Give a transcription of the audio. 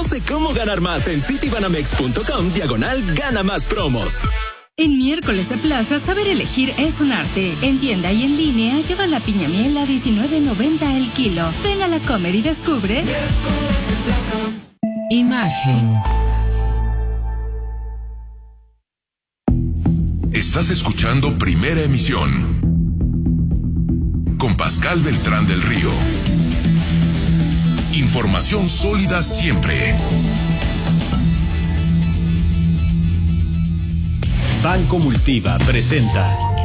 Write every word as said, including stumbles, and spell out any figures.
Conoce cómo ganar más en citibanamex.com diagonal gana más promos. En miércoles de plaza, saber elegir es un arte. En tienda y en línea, lleva la piña miel a diecinueve noventa el kilo. Ven a la Comer y descubre. Imagen. Estás escuchando Primera Emisión con Pascal Beltrán del Río. Información sólida siempre. Banco Multiva presenta